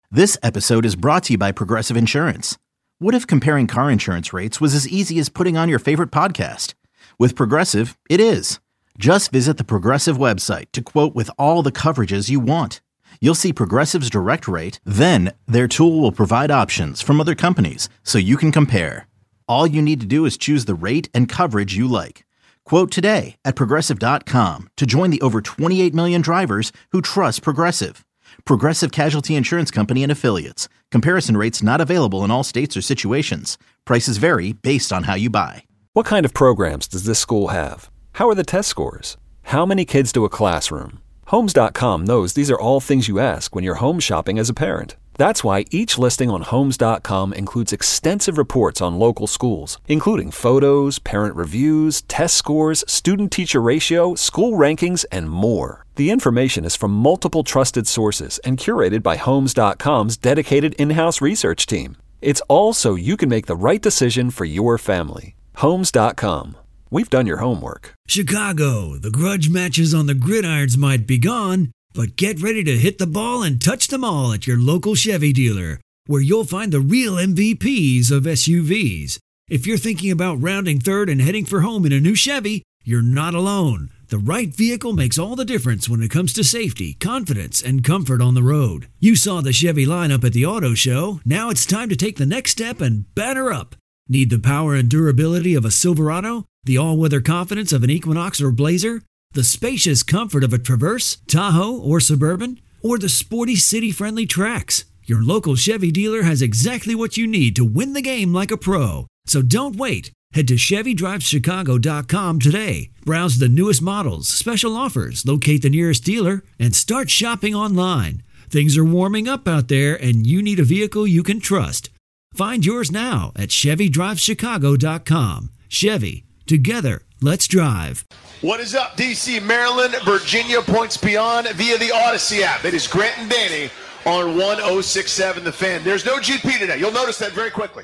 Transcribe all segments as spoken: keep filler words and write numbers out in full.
This episode is brought to you by Progressive Insurance. What if comparing car insurance rates was as easy as putting on your favorite podcast? With Progressive, it is. Just visit the Progressive website to quote with all the coverages you want. You'll see Progressive's direct rate, then their tool will provide options from other companies so you can compare. All you need to do is choose the rate and coverage you like. Quote today at Progressive dot com to join the over twenty-eight million drivers who trust Progressive. Progressive Casualty Insurance Company and Affiliates. Comparison rates not available in all states or situations. Prices vary based on how you buy. What kind of programs does this school have? How are the test scores? How many kids do a classroom? Homes dot com knows these are all things you ask when you're home shopping as a parent. That's why each listing on Homes dot com includes extensive reports on local schools, including photos, parent reviews, test scores, student-teacher ratio, school rankings, and more. The information is from multiple trusted sources and curated by Homes dot com's dedicated in-house research team. It's all so you can make the right decision for your family. Homes dot com. We've done your homework. Chicago, the grudge matches on the gridirons might be gone, but get ready to hit the ball and touch them all at your local Chevy dealer, where you'll find the real M V Ps of S U Vs. If you're thinking about rounding third and heading for home in a new Chevy, you're not alone. The right vehicle makes all the difference when it comes to safety, confidence, and comfort on the road. You saw the Chevy lineup at the auto show. Now it's time to take the next step and batter up. Need the power and durability of a Silverado? The all-weather confidence of an Equinox or Blazer? The spacious comfort of a Traverse, Tahoe, or Suburban? Or the sporty city-friendly Trax? Your local Chevy dealer has exactly what you need to win the game like a pro. So don't wait. Head to Chevy Drives Chicago dot com today. Browse the newest models, special offers, locate the nearest dealer, and start shopping online. Things are warming up out there, and you need a vehicle you can trust. Find yours now at Chevy Drives Chicago dot com. Chevy. Together, let's drive. What is up, D C, Maryland, Virginia, Points Beyond via the Odyssey app. It is Grant and Danny on one oh six point seven The Fan. There's no G P today. You'll notice that very quickly.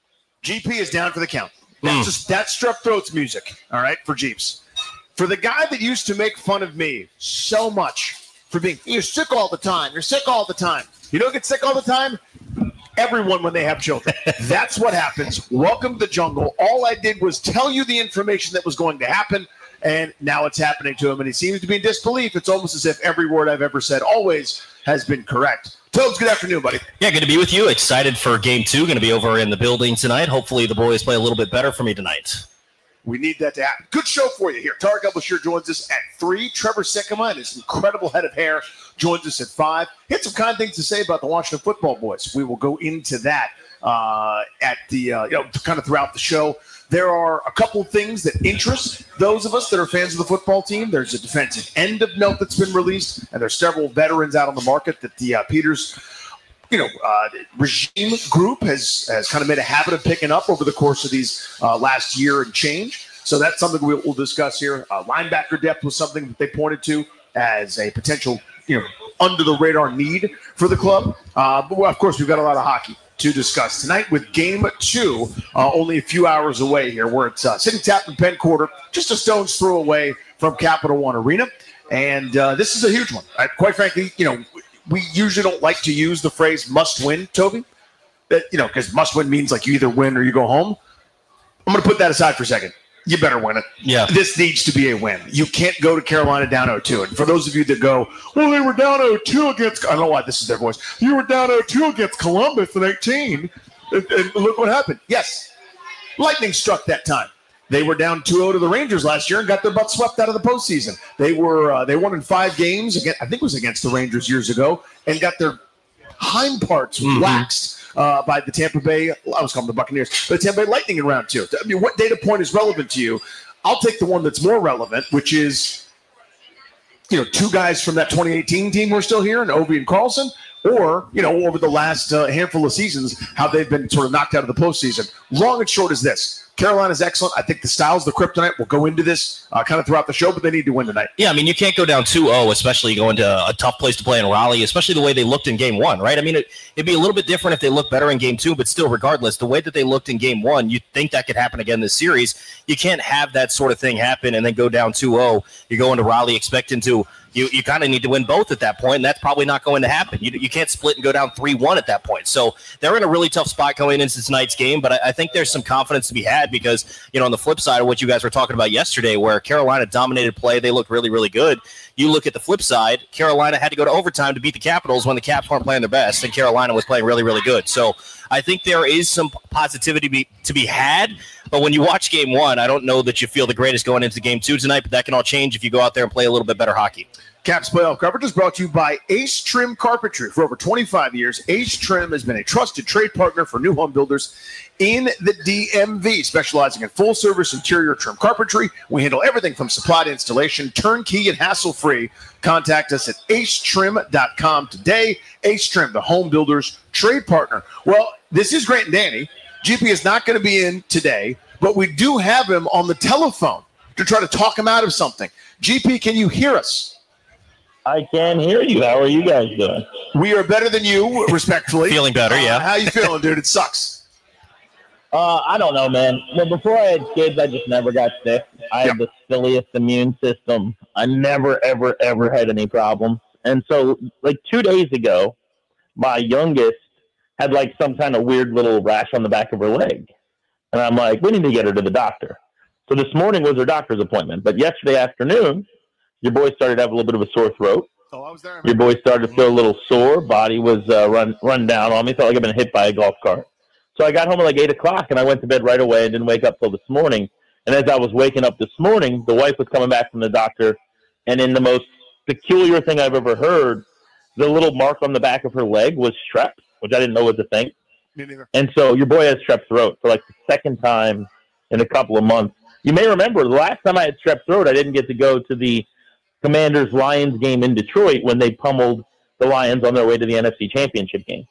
G P is down for the count. That's, mm. just, that's Strep Throat's music, all right, for Jeeps. For the guy that used to make fun of me so much for being, you're sick all the time. You're sick all the time. You don't get sick all the time? Everyone when they have children. That's what happens. Welcome to the jungle. All I did was tell you the information that was going to happen, and now it's happening to him, and he seems to be in disbelief. It's almost as if every word I've ever said always has been correct. Tobes, good afternoon, buddy. Yeah, good to be with you. Excited for game two. Going to be over in the building tonight. Hopefully the boys play a little bit better for me tonight. We need that to happen. Good show for you here. Tarek El-Bashir joins us at three. Trevor Sikkema and his incredible head of hair joins us at five. He had some kind things to say about the Washington football boys. We will go into that uh, at the uh, you know kind of throughout the show. There are a couple of things that interest those of us that are fans of the football team. There's a defensive end of note that's been released, and there's several veterans out on the market that the uh, Peters you know, uh, regime group has, has kind of made a habit of picking up over the course of these uh, last year and change. So that's something we'll, we'll discuss here. Uh, linebacker depth was something that they pointed to as a potential, you know, under-the-radar need for the club. Uh, but, well, of course, we've got a lot of hockey to discuss tonight with game two, uh, only a few hours away here, where it's uh, sitting tapped in Penn Quarter, just a stone's throw away from Capital One Arena. And uh, this is a huge one. Uh, quite frankly, you know, we usually don't like to use the phrase must win, Toby, that, you know, because must win means like you either win or you go home. I'm going to put that aside for a second. You better win it. Yeah. This needs to be a win. You can't go to Carolina down oh two. And for those of you that go, well, they were down oh two against – I don't know why this is their voice. You were down oh two against Columbus in eighteen. And, and look what happened. Yes, lightning struck that time. They were down two oh to the Rangers last year and got their butt swept out of the postseason. They were uh, they won in five games, again, I think it was against the Rangers years ago, and got their hind parts mm-hmm. waxed uh, by the Tampa Bay, I was calling them the Buccaneers, but the Tampa Bay Lightning in round two. I mean, what data point is relevant to you? I'll take the one that's more relevant, which is, you know, two guys from that twenty eighteen team who are still here, and Ovi and Carlson, or, you know, over the last uh, handful of seasons, how they've been sort of knocked out of the postseason. Long and short is this. Carolina's excellent. I think the style's the kryptonite. We'll go into this uh, kind of throughout the show, but they need to win tonight. Yeah, I mean, you can't go down two oh, especially going to a tough place to play in Raleigh, especially the way they looked in game one, right? I mean, it, it'd be a little bit different if they looked better in game two, but still, regardless, the way that they looked in game one, you'd think that could happen again this series. You can't have that sort of thing happen and then go down two oh. You go into Raleigh expecting to you you kind of need to win both at that point, and that's probably not going to happen. You you can't split and go down three one at that point. So they're in a really tough spot going into tonight's game, but I, I think there's some confidence to be had because, you know, on the flip side of what you guys were talking about yesterday, where Carolina dominated play, they looked really, really good. You look at the flip side, Carolina had to go to overtime to beat the Capitals when the Caps weren't playing their best, and Carolina was playing really, really good. So I think there is some positivity to be, to be had, but when you watch game one, I don't know that you feel the greatest going into game two tonight, but that can all change if you go out there and play a little bit better hockey. Caps playoff coverage is brought to you by Ace Trim Carpentry. For over twenty-five years, Ace Trim has been a trusted trade partner for new home builders in the D M V, specializing in full-service interior trim carpentry. We handle everything from supply to installation, turnkey and hassle-free. Contact us at ace trim dot com today. Ace Trim, the home builders trade partner. Well, this is Grant and Danny. G P is not going to be in today, but we do have him on the telephone to try to talk him out of something. G P, can you hear us? I can hear you. How are you guys doing? We are better than you, respectfully. Feeling better, yeah. Uh, how you feeling, dude? It sucks. Uh, I don't know, man. Well, before I had kids, I just never got sick. I Yep. had the silliest immune system. I never, ever, ever had any problems. And so, like two days ago, my youngest had like some kind of weird little rash on the back of her leg. And I'm like, we need to get her to the doctor. So this morning was her doctor's appointment. But yesterday afternoon, your boy started to have a little bit of a sore throat. Oh, I was there. Your boy started to feel a little sore. Body was uh, run run down on me. Felt like I'd been hit by a golf cart. So I got home at like eight o'clock, and I went to bed right away and didn't wake up till this morning. And as I was waking up this morning, the wife was coming back from the doctor, and in the most peculiar thing I've ever heard, the little mark on the back of her leg was strep, which I didn't know was a thing. Me neither. And so your boy has strep throat for like the second time in a couple of months. You may remember the last time I had strep throat, I didn't get to go to the Commanders-Lions game in Detroit when they pummeled the Lions on their way to the N F C Championship game.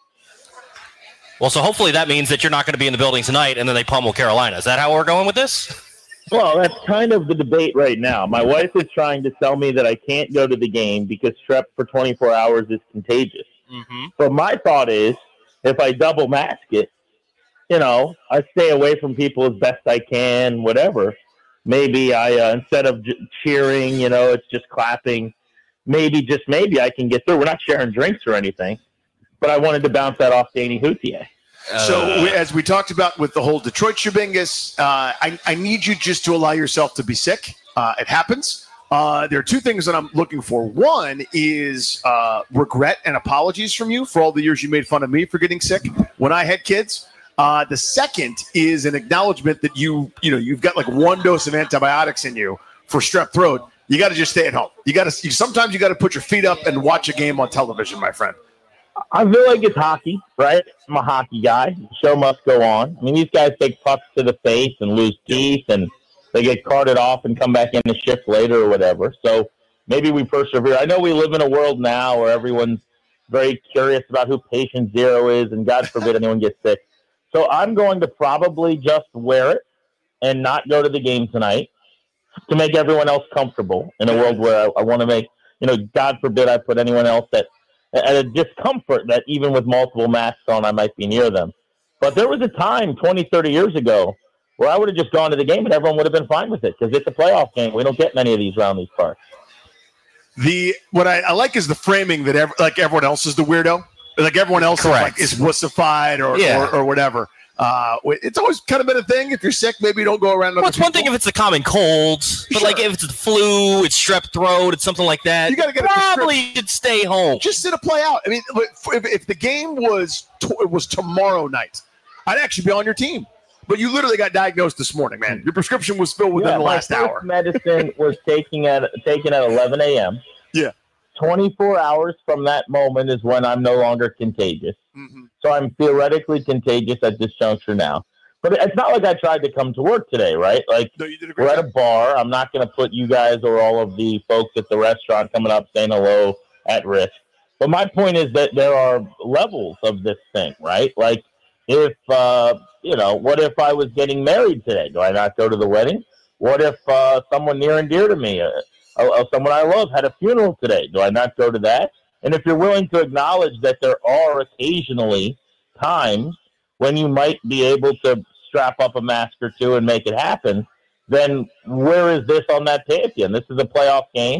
Well, so hopefully that means that you're not going to be in the building tonight, and then they pummel Carolina. Is that how we're going with this? Well, that's kind of the debate right now. My wife is trying to tell me that I can't go to the game because strep for twenty-four hours is contagious. Mm-hmm. But my thought is, if I double mask it, you know, I stay away from people as best I can, whatever. Maybe I, uh, instead of j- cheering, you know, it's just clapping. Maybe, just maybe, I can get through. We're not sharing drinks or anything. But I wanted to bounce that off Danny Houtier. So, we, as we talked about with the whole Detroit Shebingus, uh, I, I need you just to allow yourself to be sick. Uh, it happens. Uh, there are two things that I'm looking for. One is uh, regret and apologies from you for all the years you made fun of me for getting sick when I had kids. Uh, the second is an acknowledgement that you, you know, you've got like one dose of antibiotics in you for strep throat. You got to just stay at home. You got to. You, sometimes you got to put your feet up and watch a game on television, my friend. I feel like it's hockey, right? I'm a hockey guy. The show must go on. I mean, these guys take pucks to the face and lose teeth, and they get carted off and come back in a shift later or whatever. So maybe we persevere. I know we live in a world now where everyone's very curious about who patient zero is, and God forbid anyone gets sick. So I'm going to probably just wear it and not go to the game tonight to make everyone else comfortable in a world where I, I want to make, you know, God forbid I put anyone else at, at a discomfort that even with multiple masks on, I might be near them. But there was a time twenty, thirty years ago where I would have just gone to the game and everyone would have been fine with it because it's a playoff game. We don't get many of these around these parts. The what I, I like is the framing that ev- like everyone else is the weirdo. Like everyone else is, like, is wussified or, Yeah. or or whatever. Uh, it's always kind of been a thing. If you're sick, maybe you don't go around. Well, it's one thing if it's a common cold, but Sure. like if it's the flu, it's strep throat, it's something like that. You gotta get a probably should stay home. Just sit a play out. I mean, if, if the game was to, it was tomorrow night, I'd actually be on your team. But you literally got diagnosed this morning, man. Your prescription was filled within Yeah, the my last first hour. medicine was taking at taken at eleven a.m. Yeah. twenty-four hours from that moment is when I'm no longer contagious. Mm-hmm. So I'm theoretically contagious at this juncture now. But it's not like I tried to come to work today, right? Like, No, you did a we're great at a job. bar. I'm not going to put you guys or all of the folks at the restaurant coming up saying hello at risk. But my point is that there are levels of this thing, right? Like, if, uh, you know, what if I was getting married today? Do I not go to the wedding? What if uh, someone near and dear to me, uh, uh, someone I love, had a funeral today? Do I not go to that? And if you're willing to acknowledge that there are occasionally times when you might be able to strap up a mask or two and make it happen, then where is this on that pantheon? This is a playoff game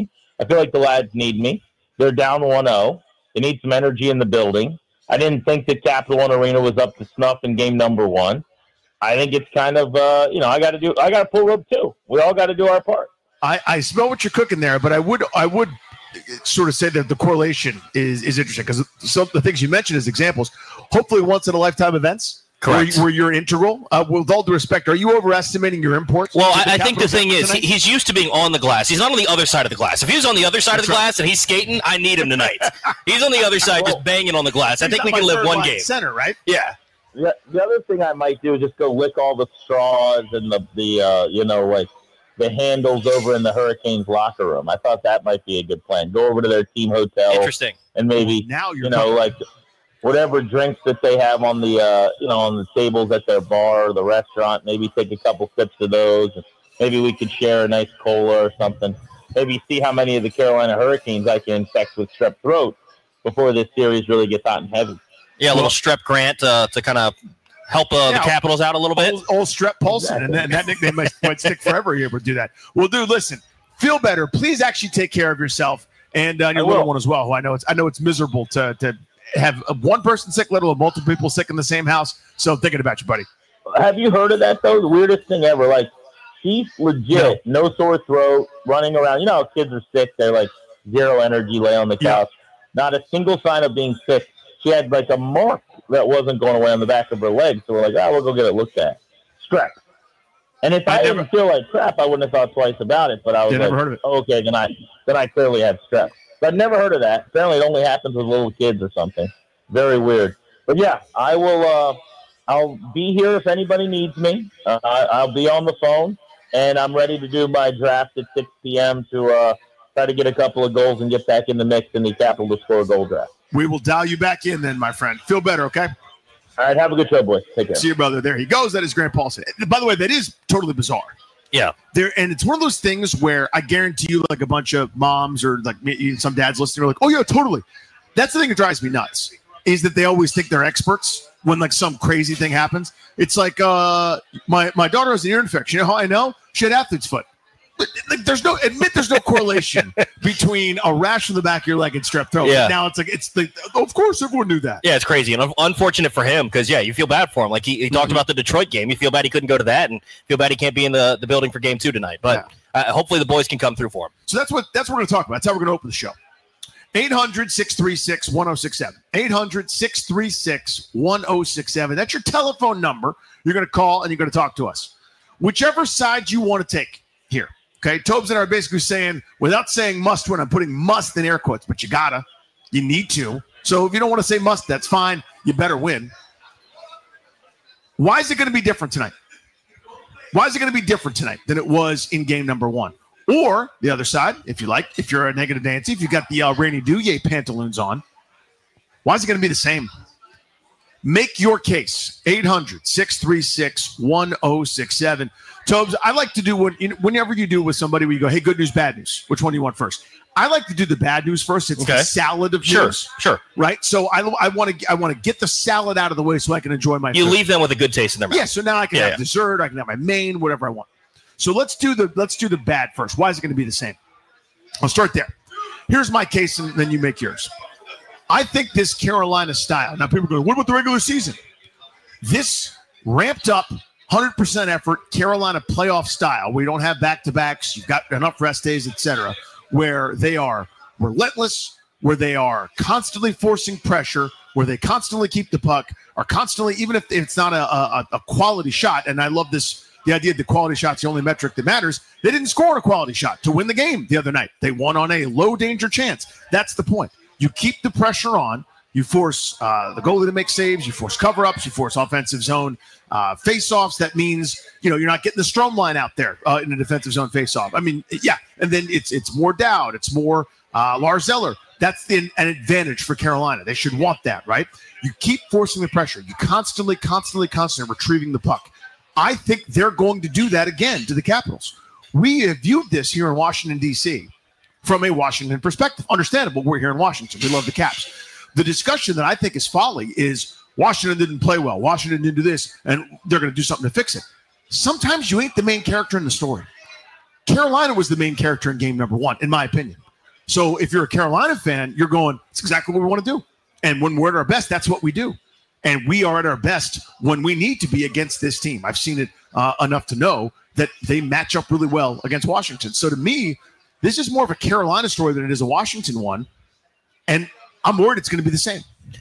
I feel like the lads need me. They're down one oh. They need some energy in the building. I didn't think that Capital One Arena was up to snuff in game number one. I think it's kind of, uh, you know, I got to do, I got to pull rope too. We all got to do our part. I, I smell what you're cooking there, but I would, I would sort of say that the correlation is, is interesting because some of the things you mentioned as examples, hopefully once in a lifetime events. Correct. Where, where you're integral. Uh, with all due respect, are you overestimating your imports? Well, I, I think the thing is, he, he's used to being on the glass. He's not on the other side of the glass. If he was on the other side That's of the right. glass and he's skating, I need him tonight. He's on the other side well, just banging on the glass. I think we can live one game. Center, right? Yeah. The, the other thing I might do is just go lick all the straws and the, the uh, you know, like the handles over in the Hurricanes locker room. I thought that might be a good plan. Go over to their team hotel. Interesting. And maybe, now you're you know, coming. like – whatever drinks that they have on the, uh, you know, on the tables at their bar or the restaurant, maybe take a couple sips of those. Maybe we could share a nice cola or something. Maybe see how many of the Carolina Hurricanes I can infect with strep throat before this series really gets hot and heavy. Yeah, a little strep grant uh, to kind of help uh, yeah, the Capitals out a little bit. Old, old strep Paulson, exactly. and that, that nickname might, might stick forever here, but do that. Well, dude, listen, feel better. Please actually take care of yourself and uh, your little one as well, who I know it's, I know it's miserable to to – have one person sick, let alone multiple people sick in the same house. So I'm thinking about you, buddy. Have you heard of that, though? The weirdest thing ever. Like, she's legit, no, no sore throat, running around. You know how kids are sick. They're like zero energy, lay on the couch. Yeah. Not a single sign of being sick. She had like a mark that wasn't going away on the back of her leg. So we're like, oh, we'll go get it looked at. Strep. And if I, I never, didn't feel like crap, I wouldn't have thought twice about it. But I was like, never heard of it. Oh, okay, then I, then I clearly had strep. I've never heard of that. Apparently, it only happens with little kids or something. Very weird. But yeah, I will. Uh, I'll be here if anybody needs me. Uh, I, I'll be on the phone, and I'm ready to do my draft at six p.m. to uh, try to get a couple of goals and get back in the mix in the Capital to Score goal draft. We will dial you back in then, my friend. Feel better, okay? All right. Have a good show, boys. Take care. See you, brother. There he goes. That is Grant Paulson. By the way, that is totally bizarre. Yeah. There, and it's one of those things where I guarantee you, like a bunch of moms or like some dads listening are like, oh, yeah, totally. That's the thing that drives me nuts is that they always think they're experts when like some crazy thing happens. It's like uh, my, my daughter has an ear infection. You know how I know? She had athlete's foot. Like, there's no admit there's no correlation between a rash on the back of your leg and strep throat. Yeah. Now it's like it's the of course everyone knew that. Yeah, it's crazy and unfortunate for him because yeah, you feel bad for him. Like he, he talked mm-hmm. about the Detroit game. You feel bad he couldn't go to that, and feel bad he can't be in the, the building for game two tonight. But yeah. uh, hopefully the boys can come through for him. So that's what that's what we're going to talk about. That's how we're going to open the show. eight hundred, six three six, one oh six seven. eight hundred, six three six, one oh six seven. That's your telephone number. You're going to call and you're going to talk to us. Whichever side you want to take here. Okay, Tobes and I are basically saying, without saying must win, I'm putting must in air quotes, but you gotta. You need to. So if you don't want to say must, that's fine. You better win. Why is it going to be different tonight? Why is it going to be different tonight than it was in game number one? Or the other side, if you like, if you're a negative Nancy, if you got the uh, Rainy Douye pantaloons on, why is it going to be the same? Make your case. eight hundred, six three six, one oh six seven. Tobes, I like to do what, whenever you do with somebody where you go, hey, good news, bad news. Which one do you want first? I like to do the bad news first. It's okay. The salad of sure, news. Sure, right? So I, I want to I want to get the salad out of the way so I can enjoy my You food. Leave them with a good taste in their mouth. Yeah, so now I can yeah, have yeah. dessert, I can have my main, whatever I want. So let's do the let's do the bad first. Why is it going to be the same? I'll start there. Here's my case, and then you make yours. I think this Carolina style. Now people are going, what about the regular season? This ramped up one hundred percent effort Carolina playoff style, where you don't have back-to-backs, you've got enough rest days, et cetera, where they are relentless, where they are constantly forcing pressure, where they constantly keep the puck, are constantly, even if it's not a, a, a quality shot, and I love this, the idea that quality shot's the only metric that matters. They didn't score a quality shot to win the game the other night. They won on a low-danger chance. That's the point. You keep the pressure on. You force uh, the goalie to make saves. You force cover-ups. You force offensive zone uh, face-offs. That means, you know, you're not getting the Strome line out there uh, in a defensive zone face-off. I mean, yeah. And then it's it's more Dowd. It's more uh, Lars Eller. That's the, an advantage for Carolina. They should want that, right? You keep forcing the pressure. You constantly, constantly, constantly retrieving the puck. I think they're going to do that again to the Capitals. We have viewed this here in Washington, D C from a Washington perspective. Understandable. We're here in Washington. We love the Caps. The discussion that I think is folly is Washington didn't play well. Washington didn't do this, and they're going to do something to fix it. Sometimes you ain't the main character in the story. Carolina was the main character in game number one, in my opinion. So if you're a Carolina fan, you're going, it's exactly what we want to do. And when we're at our best, that's what we do. And we are at our best when we need to be against this team. I've seen it uh, enough to know that they match up really well against Washington. So to me, this is more of a Carolina story than it is a Washington one. And I'm worried it's going to be the same.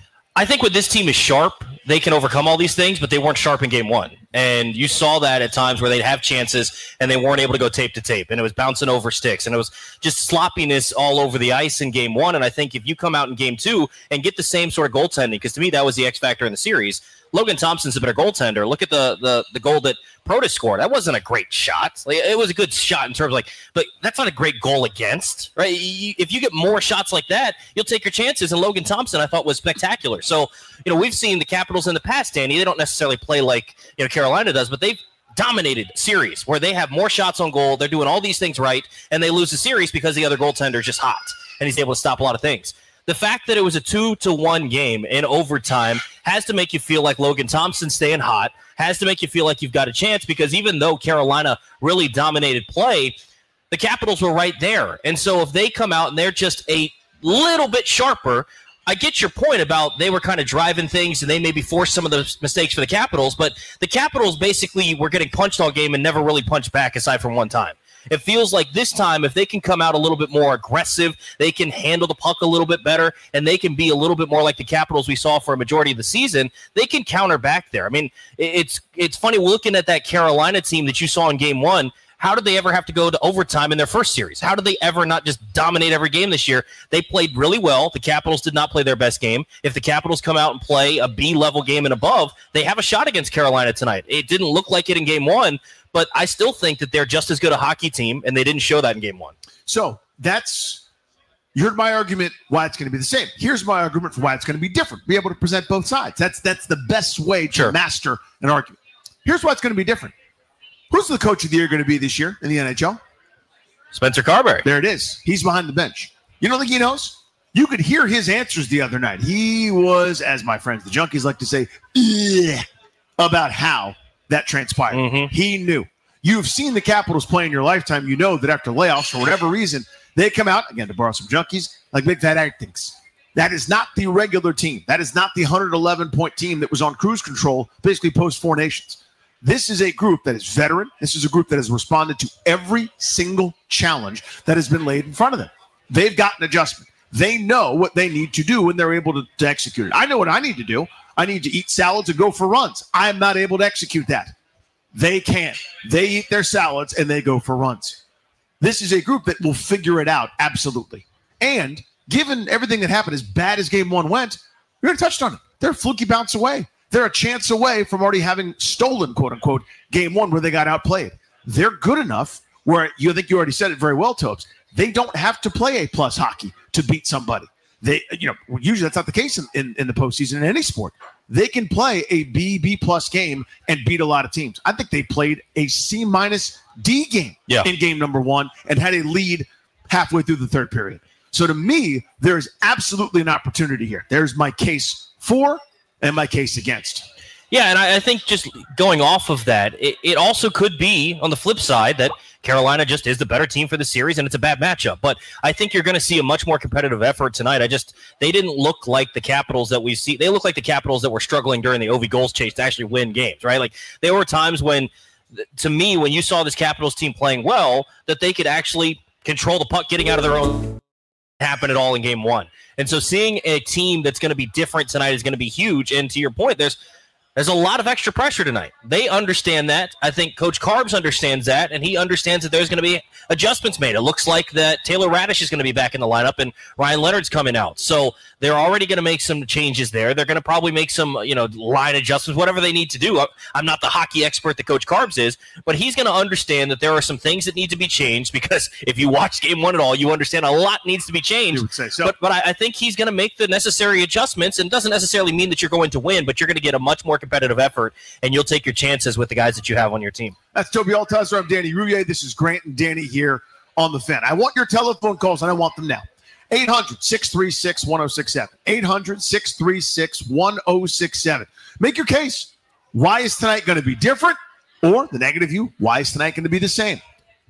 I think when this team is sharp, they can overcome all these things, but they weren't sharp in game one. And you saw that at times where they'd have chances and they weren't able to go tape to tape. And it was bouncing over sticks. And it was just sloppiness all over the ice in game one. And I think if you come out in game two and get the same sort of goaltending, because to me that was the X factor in the series, Logan Thompson's a better goaltender. Look at the the, the goal that Protas scored. That wasn't a great shot. Like, it was a good shot in terms of like, but that's not a great goal against, right? You, if you get more shots like that, you'll take your chances. And Logan Thompson, I thought, was spectacular. So, you know, we've seen the Capitals in the past, Danny. They don't necessarily play like, you know, Carolina does, but they've dominated series where they have more shots on goal. They're doing all these things right, and they lose the series because the other goaltender is just hot, and he's able to stop a lot of things. The fact that it was a two to one game in overtime has to make you feel like Logan Thompson staying hot, has to make you feel like you've got a chance, because even though Carolina really dominated play, the Capitals were right there. And so if they come out and they're just a little bit sharper, I get your point about they were kind of driving things and they maybe forced some of the mistakes for the Capitals, but the Capitals basically were getting punched all game and never really punched back aside from one time. It feels like this time, if they can come out a little bit more aggressive, they can handle the puck a little bit better, and they can be a little bit more like the Capitals we saw for a majority of the season, they can counter back there. I mean, it's it's funny looking at that Carolina team that you saw in game one. How did they ever have to go to overtime in their first series? How did they ever not just dominate every game this year? They played really well. The Capitals did not play their best game. If the Capitals come out and play a B-level game and above, they have a shot against Carolina tonight. It didn't look like it in game one, but I still think that they're just as good a hockey team, and they didn't show that in game one. So that's – you heard my argument why it's going to be the same. Here's my argument for why it's going to be different. Be able to present both sides. That's that's the best way to Sure. master an argument. Here's why it's going to be different. Who's the coach of the year going to be this year in the N H L? Spencer Carberry. There it is. He's behind the bench. You don't think he knows? You could hear his answers the other night. He was, as my friends, the junkies like to say, "Ugh," about how that transpired. Mm-hmm. He knew. You've seen the Capitals play in your lifetime. You know that after layoffs, for whatever reason, they come out, again, to borrow some junkies, like big fat actings. That is not the regular team. That is not the one hundred eleven point team that was on cruise control, basically post Four Nations. This is a group that is veteran. This is a group that has responded to every single challenge that has been laid in front of them. They've got an adjustment. They know what they need to do, and they're able to, to execute it. I know what I need to do. I need to eat salads and go for runs. I'm not able to execute that. They can. They eat their salads, and they go for runs. This is a group that will figure it out, absolutely. And given everything that happened, as bad as game one went, we already touched on it. They're a fluky bounce away. They're a chance away from already having stolen, quote unquote, game one where they got outplayed. They're good enough where you think you already said it very well, Tobes. They don't have to play A plus hockey to beat somebody. They, you know, usually that's not the case in, in, in the postseason in any sport. They can play a B, B plus game and beat a lot of teams. I think they played a C minus D game yeah. in game number one and had a lead halfway through the third period. So to me, there is absolutely an opportunity here. There's my case for and my case against. Yeah, and I, I think just going off of that, it, it also could be on the flip side that Carolina just is the better team for the series, and it's a bad matchup. But I think you're going to see a much more competitive effort tonight. I just they didn't look like the Capitals that we see. They look like the Capitals that were struggling during the Ovi goals chase to actually win games, right? Like there were times when, to me, when you saw this Capitals team playing well, that they could actually control the puck, getting out of their own. Happen at all in game one. And so seeing a team that's going to be different tonight is going to be huge. And to your point, there's there's a lot of extra pressure tonight. They understand that. I think Coach Carbs understands that, and he understands that there's going to be adjustments made. It looks like that Taylor Radish is going to be back in the lineup, and Ryan Leonard's coming out. So they're already going to make some changes there. They're going to probably make some, you know, line adjustments, whatever they need to do. I'm not the hockey expert that Coach Carbs is, but he's going to understand that there are some things that need to be changed, because if you watch game one at all, you understand a lot needs to be changed. You would say so. But, but I, I think he's going to make the necessary adjustments, and it doesn't necessarily mean that you're going to win, but you're going to get a much more competitive effort, and you'll take your chances with the guys that you have on your team. That's Toby Altizer. I'm Danny Rouillet. This is Grant and Danny here on The Fan. I want your telephone calls, and I want them now. eight hundred, six three six, one oh six seven. eight hundred, six three six, one oh six seven. Make your case. Why is tonight going to be different? Or the negative view, why is tonight going to be the same?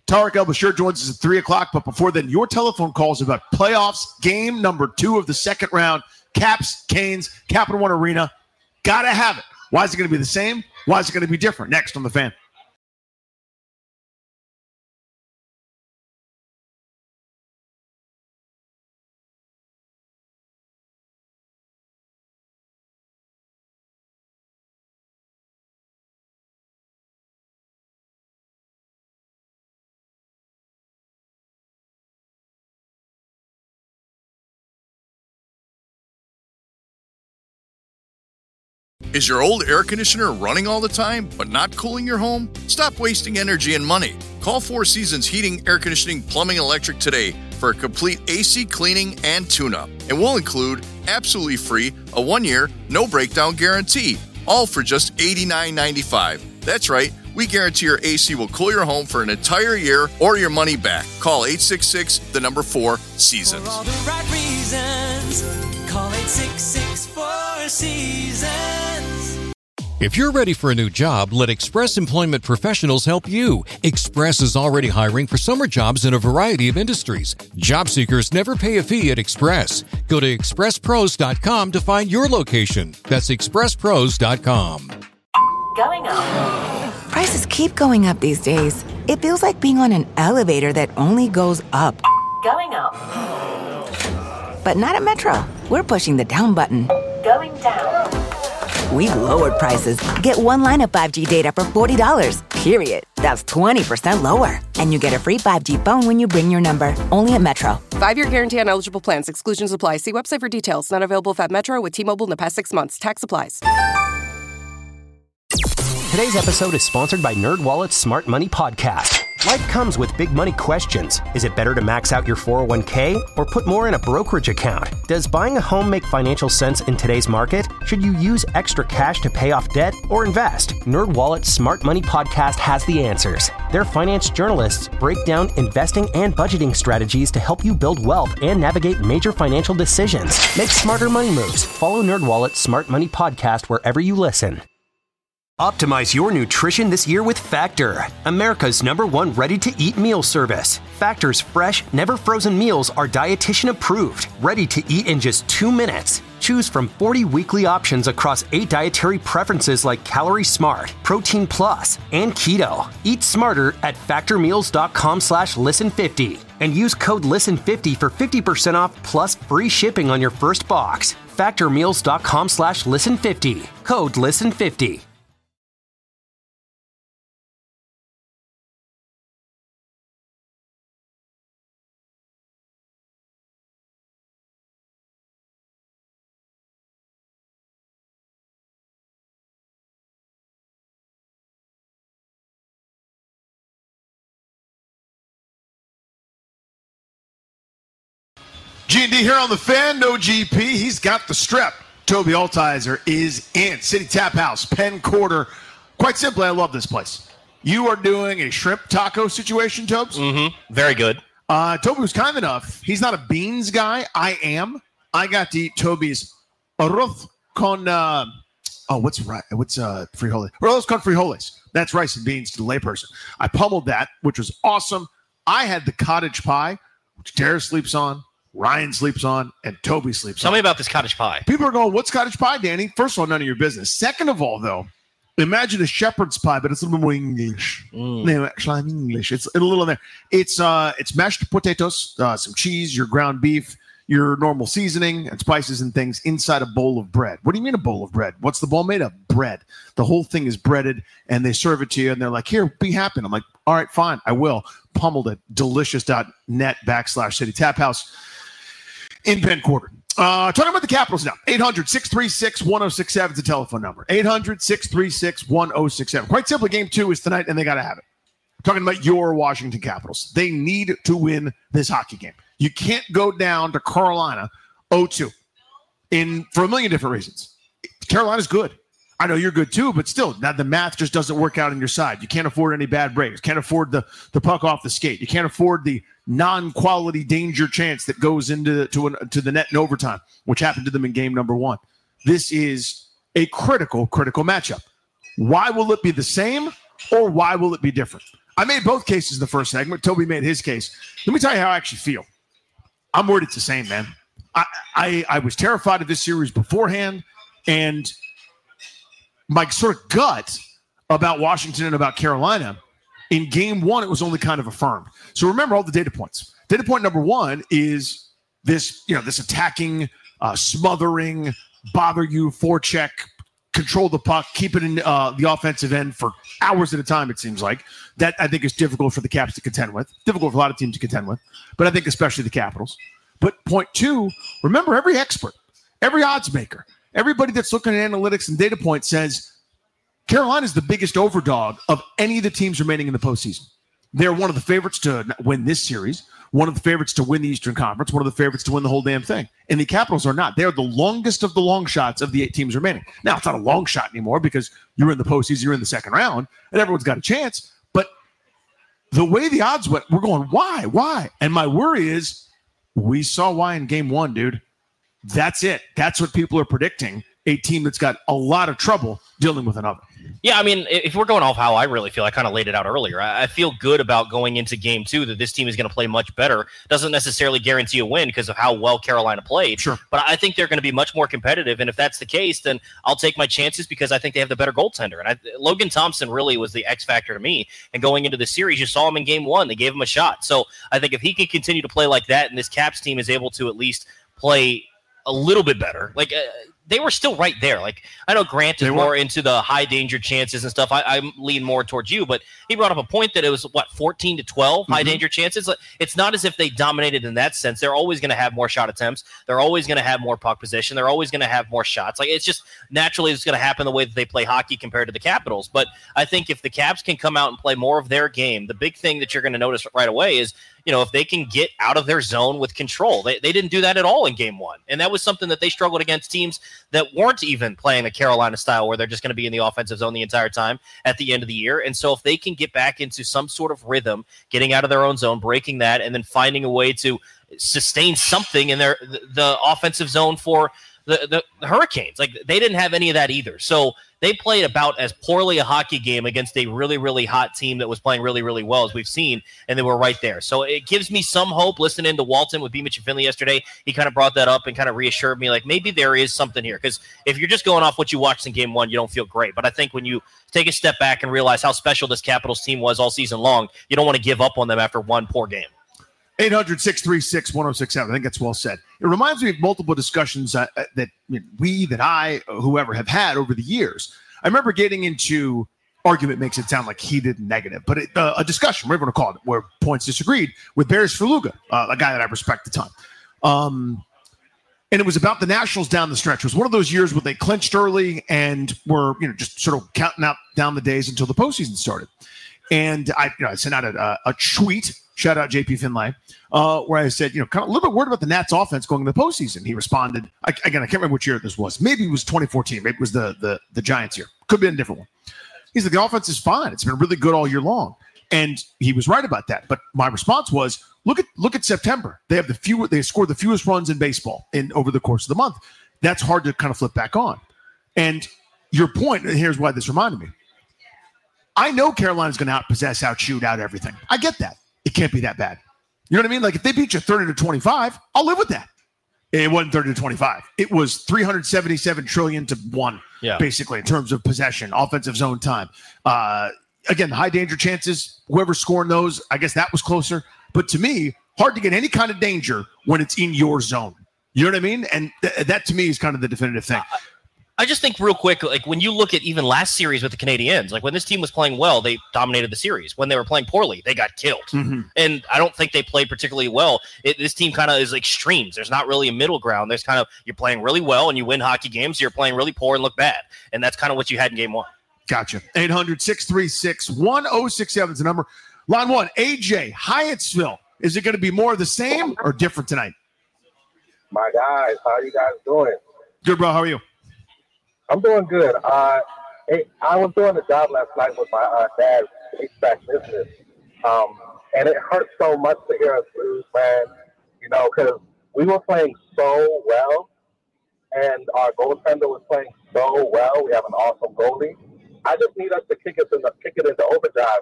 Tarek El-Bashir joins us at three o'clock, but before then, your telephone calls about playoffs, game number two of the second round, Caps, Canes, Capital One Arena. Gotta have it. Why is it going to be the same? Why is it going to be different? Next on The Fan. Is your old air conditioner running all the time, but not cooling your home? Stop wasting energy and money. Call Four Seasons Heating, Air Conditioning, Plumbing, and Electric today for a complete A C cleaning and tune-up. And we'll include, absolutely free, a one-year, no-breakdown guarantee, all for just eighty-nine ninety-five. That's right, we guarantee your A C will cool your home for an entire year or your money back. Call eight six six, the number four, Seasons. For all the right reasons, call eight six six, four seasons. If you're ready for a new job, let Express Employment Professionals help you. Express is already hiring for summer jobs in a variety of industries. Job seekers never pay a fee at Express. Go to express pros dot com to find your location. That's express pros dot com. Going up. Prices keep going up these days. It feels like being on an elevator that only goes up. Going up. But not at Metro. We're pushing the down button. Going down. We've lowered prices. Get one line of five G data for forty dollars, period. That's twenty percent lower. And you get a free five G phone when you bring your number. Only at Metro. Five-year guarantee on eligible plans. Exclusions apply. See website for details. Not available at Metro with T-Mobile in the past six months. Tax applies. Today's episode is sponsored by NerdWallet's Smart Money Podcast. Life comes with big money questions. Is it better to max out your four oh one k or put more in a brokerage account? Does buying a home make financial sense in today's market? Should you use extra cash to pay off debt or invest? NerdWallet's Smart Money Podcast has the answers. Their finance journalists break down investing and budgeting strategies to help you build wealth and navigate major financial decisions. Make smarter money moves. Follow NerdWallet's Smart Money Podcast wherever you listen. Optimize your nutrition this year with Factor, America's number one ready-to-eat meal service. Factor's fresh, never-frozen meals are dietitian approved, ready to eat in just two minutes. Choose from forty weekly options across eight dietary preferences like Calorie Smart, Protein Plus, and Keto. Eat smarter at factormeals.com slash listen50 and use code listen fifty for fifty percent off plus free shipping on your first box. Factormeals.com slash listen50. Code listen fifty. G and D here on The Fan, no G P. He's got the strep. Toby Altizer is in. City Tap House, Penn Quarter. Quite simply, I love this place. You are doing a shrimp taco situation, Tobes? Mm-hmm. Very good. Uh, Toby was kind enough. He's not a beans guy. I am. I got to eat Toby's arroz con, uh, oh, what's right? What's uh, frijoles? Arroz con frijoles. That's rice and beans to the layperson. I pummeled that, which was awesome. I had the cottage pie, which Dare sleeps on, Ryan sleeps on, and Toby sleeps Tell on. me about this cottage pie. People are going, what's cottage pie, Danny? First of all, none of your business. Second of all, though, imagine a shepherd's pie, but it's a little more English. Mm. No, actually, I'm English. It's a little in there. It's uh, it's mashed potatoes, uh, some cheese, your ground beef, your normal seasoning and spices and things inside a bowl of bread. What do you mean a bowl of bread? What's the bowl made of? Bread. The whole thing is breaded, and they serve it to you, and they're like, here, be happy. And I'm like, all right, fine, I will. Pummeled it. Delicious.net backslash City Tap House in Penn Quarter. Uh, talking about the Capitals now. eight hundred, six three six, one oh six seven is the telephone number. eight hundred, six three six, one oh six seven. Quite simply, game two is tonight, and they got to have it. Talking about your Washington Capitals. They need to win this hockey game. You can't go down to Carolina oh two in for a million different reasons. Carolina's good. I know you're good too, but still, now the math just doesn't work out on your side. You can't afford any bad breaks. Can't afford the, the puck off the skate. You can't afford the non-quality danger chance that goes into to, an, to the net in overtime, which happened to them in game number one. This is a critical, critical matchup. Why will it be the same or why will it be different? I made both cases in the first segment. Toby made his case. Let me tell you how I actually feel. I'm worried it's the same, man. I, I, I was terrified of this series beforehand, and my sort of gut about Washington and about Carolina, in game one, it was only kind of affirmed. So remember all the data points. Data point number one is this, you know, this attacking, uh, smothering, bother you, forecheck, control the puck, keep it in uh, the offensive end for hours at a time, it seems like. That, I think, is difficult for the Caps to contend with. Difficult for a lot of teams to contend with. But I think especially the Capitals. But point two, remember every expert, every odds maker, everybody that's looking at analytics and data points says Carolina is the biggest overdog of any of the teams remaining in the postseason. They're one of the favorites to win this series, one of the favorites to win the Eastern Conference, one of the favorites to win the whole damn thing. And the Capitals are not. They're the longest of the long shots of the eight teams remaining. Now, it's not a long shot anymore because you're in the postseason, you're in the second round, and everyone's got a chance. But the way the odds went, we're going, why? Why? And my worry is we saw why in game one, dude. That's it. That's what people are predicting. A team that's got a lot of trouble dealing with another. Yeah, I mean, if we're going off how I really feel, I kind of laid it out earlier. I feel good about going into game two that this team is going to play much better. Doesn't necessarily guarantee a win because of how well Carolina played. Sure. But I think they're going to be much more competitive. And if that's the case, then I'll take my chances because I think they have the better goaltender. And I, Logan Thompson really was the X factor to me. And going into the series, you saw him in game one. They gave him a shot. So I think if he can continue to play like that and this Caps team is able to at least play a little bit better, like uh, they were still right there. Like, I know Grant is more into the high danger chances and stuff. I, I lean more towards you, but he brought up a point that it was what fourteen to twelve mm-hmm. high danger chances. It's not as if they dominated in that sense. They're always going to have more shot attempts. They're always going to have more puck possession. They're always going to have more shots. Like, it's just naturally it's going to happen the way that they play hockey compared to the Capitals. But I think if the Caps can come out and play more of their game, the big thing that you're going to notice right away is, you know, if they can get out of their zone with control. They, they didn't do that at all in game one. And that was something that they struggled against teams that weren't even playing the Carolina style where they're just going to be in the offensive zone the entire time at the end of the year. And so if they can get back into some sort of rhythm, getting out of their own zone, breaking that, and then finding a way to sustain something in their the, the offensive zone for the, the, the Hurricanes. Like, they didn't have any of that either. So they played about as poorly a hockey game against a really, really hot team that was playing really, really well as we've seen, and they were right there. So it gives me some hope listening to Walton with B. Mitch and Finley yesterday. He kind of brought that up and kind of reassured me, like, maybe there is something here. Because if you're just going off what you watched in game one, you don't feel great. But I think when you take a step back and realize how special this Capitals team was all season long, you don't want to give up on them after one poor game. eight hundred, six three six, one oh six seven. I think that's well said. It reminds me of multiple discussions uh, that you know, we, that I, whoever have had over the years. I remember getting into argument makes it sound like heated and negative, but it, uh, a discussion, whatever you want to call it, where points disagreed with Bears Faluga, uh, a guy that I respect a ton. Um, and it was about the Nationals down the stretch. It was one of those years where they clinched early and were, you know, just sort of counting out down the days until the postseason started. And I, you know, I sent out a, a tweet, shout out J P Finlay, uh, where I said, you know, kind of a little bit worried about the Nats offense going into the postseason. He responded, I, again, I can't remember which year this was. Maybe it was twenty fourteen. Maybe it was the the, the Giants year. Could be a different one. He said, the offense is fine. It's been really good all year long. And he was right about that. But my response was, look at look at September. They have the few, they scored the fewest runs in baseball in over the course of the month. That's hard to kind of flip back on. And your point, and here's why this reminded me. I know Carolina's going to outpossess, outshoot, out everything. I get that. It can't be that bad. You know what I mean? Like, if they beat you thirty to twenty-five, I'll live with that. It wasn't thirty to twenty-five. It was three hundred seventy-seven trillion to one, yeah. basically, in terms of possession, offensive zone time. Uh, again, high danger chances, whoever's scoring those, I guess that was closer. But to me, hard to get any kind of danger when it's in your zone. You know what I mean? And th- that, to me, is kind of the definitive thing. Uh, I just think real quick, like when you look at even last series with the Canadiens, like when this team was playing well, they dominated the series. When they were playing poorly, they got killed. Mm-hmm. And I don't think they played particularly well. It, this team kind of is extremes. There's not really a middle ground. There's kind of, you're playing really well and you win hockey games. You're playing really poor and look bad. And that's kind of what you had in game one. Gotcha. eight hundred, six three six, one oh six seven is the number. Line one, A J, Hyattsville. Is it going to be more of the same or different tonight? My guys, how are you guys doing? Good, bro. How are you? I'm doing good. Uh, it, I was doing a job last night with my uh, dad's H V A C business, um, and it hurt so much to hear us lose, man. You know, because we were playing so well, and our goaltender was playing so well. We have an awesome goalie. I just need us to kick it in the kick it into overdrive. We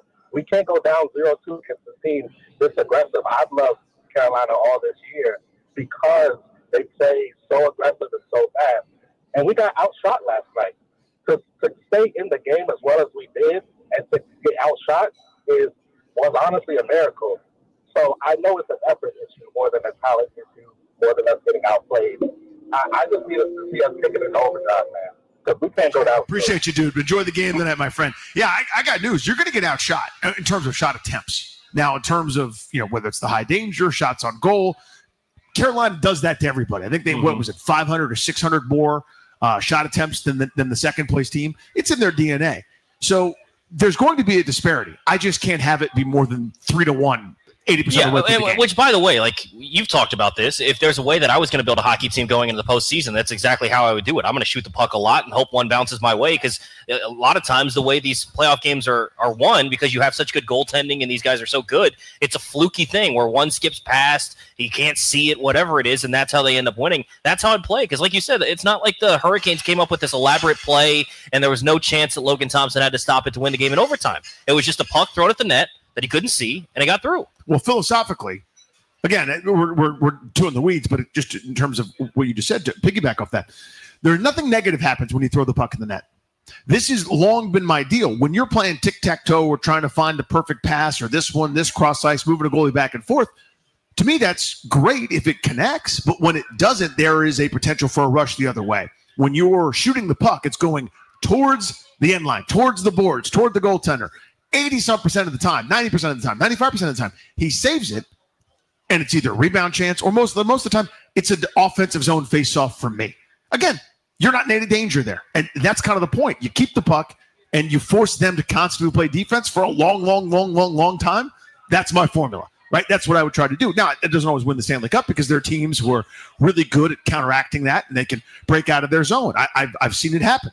can't go down zero two against a team this aggressive. I've loved Carolina all this year because they play so aggressive and so fast. And we got outshot last night. To, to stay in the game as well as we did and to get outshot is was honestly a miracle. So I know it's an effort issue more than a talent issue, more than us getting outplayed. I, I just need to see us taking an overdrive, man. Because we can't go down. Appreciate you, dude. Enjoy the game tonight, my friend. Yeah, I, I got news. You're going to get outshot in terms of shot attempts. Now, in terms of, you know, whether it's the high danger, shots on goal, Carolina does that to everybody. I think they, mm-hmm. what was it, five hundred or six hundred more uh, shot attempts than the, than the second place team. It's in their D N A. So there's going to be a disparity. I just can't have it be more than three to one. eighty percent yeah, of the way through the game. Which, by the way, like you've talked about this, if there's a way that I was going to build a hockey team going into the postseason, that's exactly how I would do it. I'm going to shoot the puck a lot and hope one bounces my way because a lot of times the way these playoff games are are won because you have such good goaltending and these guys are so good, it's a fluky thing where one skips past, he can't see it, whatever it is, and that's how they end up winning. That's how I'd play because, like you said, it's not like the Hurricanes came up with this elaborate play and there was no chance that Logan Thompson had to stop it to win the game in overtime. It was just a puck thrown at the net that he couldn't see, and it got through. Well, philosophically, again, we're, we're, we're two in the weeds, but it just in terms of what you just said, to piggyback off that, there's nothing negative happens when you throw the puck in the net. This has long been my deal. When you're playing tic-tac-toe or trying to find the perfect pass or this one, this cross-ice, moving a goalie back and forth, to me, that's great if it connects, but when it doesn't, there is a potential for a rush the other way. When you're shooting the puck, it's going towards the end line, towards the boards, toward the goaltender. eighty-some percent of the time, ninety percent of the time, ninety-five percent of the time, he saves it, and it's either a rebound chance or most of the, most of the time, it's an offensive zone face-off for me. Again, you're not in any danger there, and that's kind of the point. You keep the puck, and you force them to constantly play defense for a long, long, long, long, long time. That's my formula, right? That's what I would try to do. Now, it doesn't always win the Stanley Cup because there are teams who are really good at counteracting that, and they can break out of their zone. I, I've, I've seen it happen.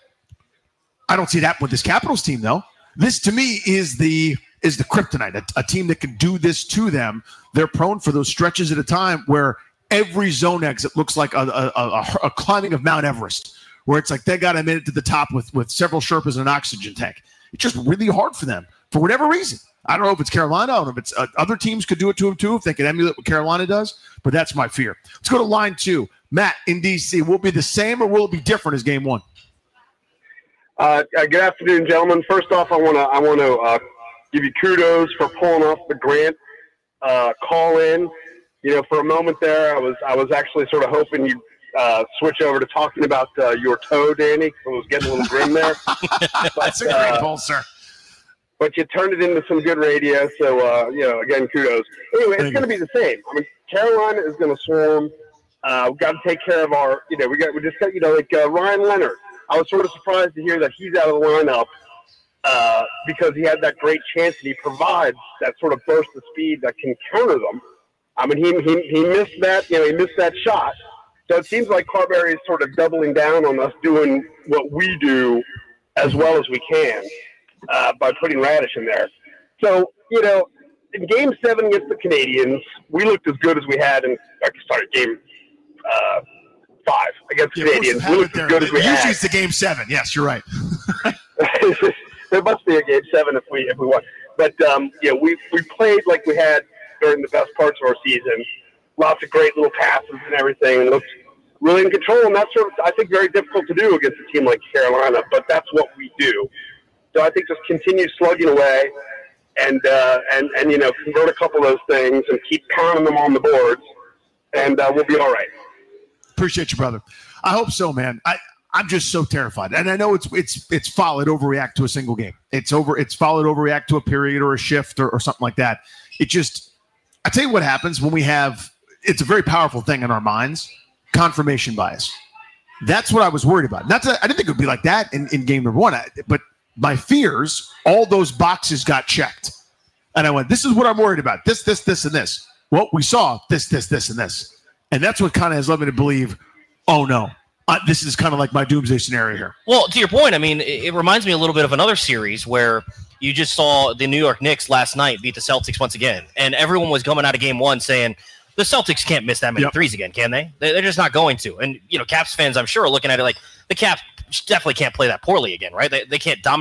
I don't see it happen with this Capitals team, though. This, to me, is the is the kryptonite, a, a team that can do this to them. They're prone for those stretches at a time where every zone exit looks like a, a, a, a climbing of Mount Everest, where it's like they got to make it to the top with, with several Sherpas and an oxygen tank. It's just really hard for them for whatever reason. I don't know if it's Carolina. I don't know if it's uh, other teams could do it to them, too, if they could emulate what Carolina does, but that's my fear. Let's go to line two. Matt in D C. Will it be the same or will it be different as game one? Uh, good afternoon, gentlemen. First off, I want to I want to uh, give you kudos for pulling off the Grant uh, call in. You know, for a moment there, I was I was actually sort of hoping you'd uh, switch over to talking about uh, your toe, Danny. I was getting a little grim there. But, That's a great uh, pull, sir. But you turned it into some good radio. So uh, you know, again, kudos. Anyway, it's going to be the same. I mean, Carolina is going to swarm. Uh, we've got to take care of our. You know, we got we just got you know like uh, Ryan Leonard. I was sort of surprised to hear that he's out of the lineup uh, because he had that great chance and he provides that sort of burst of speed that can counter them. I mean, he he, he missed that, you know, he missed that shot. So it seems like Carberry is sort of doubling down on us doing what we do as well as we can uh, by putting Radish in there. So, you know, in Game seven against the Canadians, we looked as good as we had in – sorry, Game uh, – five against the yeah, Canadians. We looked as good as we Usually had. it's the game seven. Yes, you're right. There must be a game seven if we if we won. But um, yeah, we we played like we had during the best parts of our season. Lots of great little passes and everything, and looked really in control. And that's sort of, I think, very difficult to do against a team like Carolina. But that's what we do. So I think just continue slugging away, and uh, and and you know convert a couple of those things and keep pounding them on the boards, and uh, we'll be all right. Appreciate you, brother. I hope so, man. I, I'm just so terrified. And I know it's it's it's foul to overreact to a single game. It's over. It's foul to overreact to a period or a shift or, or something like that. It just, I tell you what happens when we have, it's a very powerful thing in our minds, confirmation bias. That's what I was worried about. Not that, I didn't think it would be like that in, in game number one, I, but my fears, all those boxes got checked. And I went, this is what I'm worried about. This, this, this, and this. Well, we saw this, this, this, and this. And that's what kind of has led me to believe, oh, no, uh, this is kind of like my doomsday scenario here. Well, to your point, I mean, it, it reminds me a little bit of another series where you just saw the New York Knicks last night beat the Celtics once again. And everyone was coming out of game one saying, the Celtics can't miss that many yep. threes again, can they? They're just not going to. And, you know, Caps fans, I'm sure, are looking at it like the Caps definitely can't play that poorly again, right? They, they can't dominate.